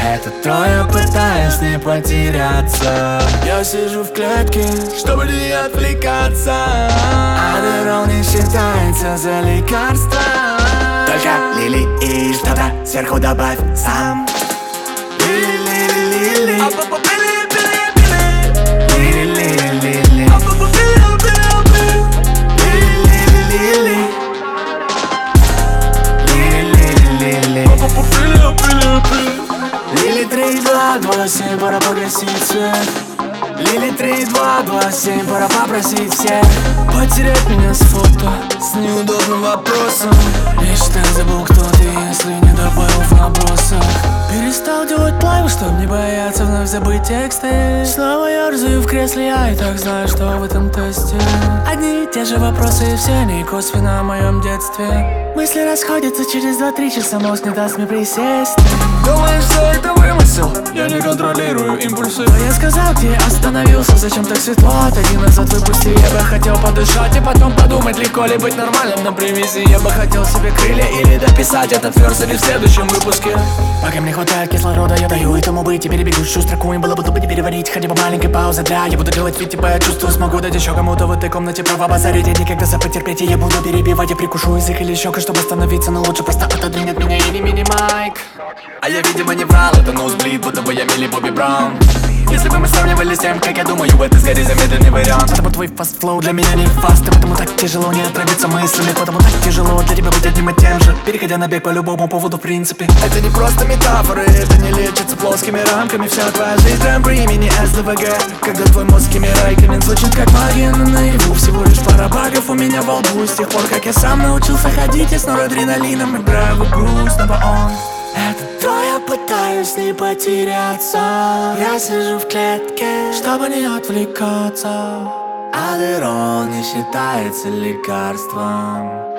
Это трое, пытаясь не потеряться. Я сижу в клетке, чтобы не отвлекаться. Адderall не считается за лекарство. Только лили и что-то сверху добавь сам. Лили-лили-лили. Лили-лили-лили. Лили 3227, пора погасить свет. Лили 3227, пора попросить всех потерять меня с фото с неудобным вопросом. Я считаю, забыл, кто ты, если не добавил в набросах. Перестал делать лайв, чтоб не бояться вновь забыть тексты. Снова ерзаю в кресле, я и так знаю, что в этом тесте одни и те же вопросы, и все они косвенно о моем детстве. Мысли расходятся, через 2-3 часа мозг не даст мне присесть. Думаешь, что это вымысел? Я не контролирую импульсы. Но я сказал тебе, остановился, зачем так светло? Отойди назад, выпусти. Я бы хотел подышать и потом подумать, легко ли быть нормальным на привязи. Я бы хотел себе крылья или дописать этот верс или в следующем выпуске. Пока мне хватает кислорода, я даю этому быть. Теперь бегущую строку им было бы тупо не переварить. Хотя бы маленькой паузы для. Я буду делать вид, типа я чувствую, смогу дать еще кому-то в этой комнате право базарить. Я никогда за потерпеть, и я буду перебивать. Я прикушу язык или щекой, чтобы остановиться. Но лучше просто отодвинь от меня или мини-майк. А я, видимо, не врал, это ноузблид, будто бы я Милли Бобби Браун. Если бы мы сравнивали с тем, как я думаю, это скорее замедленный вариант. Потому твой фаст-флоу для меня не фаст, и потому так тяжело не отравиться мыслями. Потому так тяжело для тебя быть одним и тем же, переходя на бег по любому поводу в принципе. Это не просто метафоры, это не лечится плоскими рамками. Вся твоя жизнь прям при имени СДВГ. Когда твой мозг химерайками звучит как магия, но наяву всего лишь пара багов у меня во лбу. С тех пор, как я сам научился ходить, я с норадреналином играю в игру, снова он. Это то я пытаюсь не потеряться. Я сижу в клетке, чтобы не отвлекаться. Адderall не считается лекарством.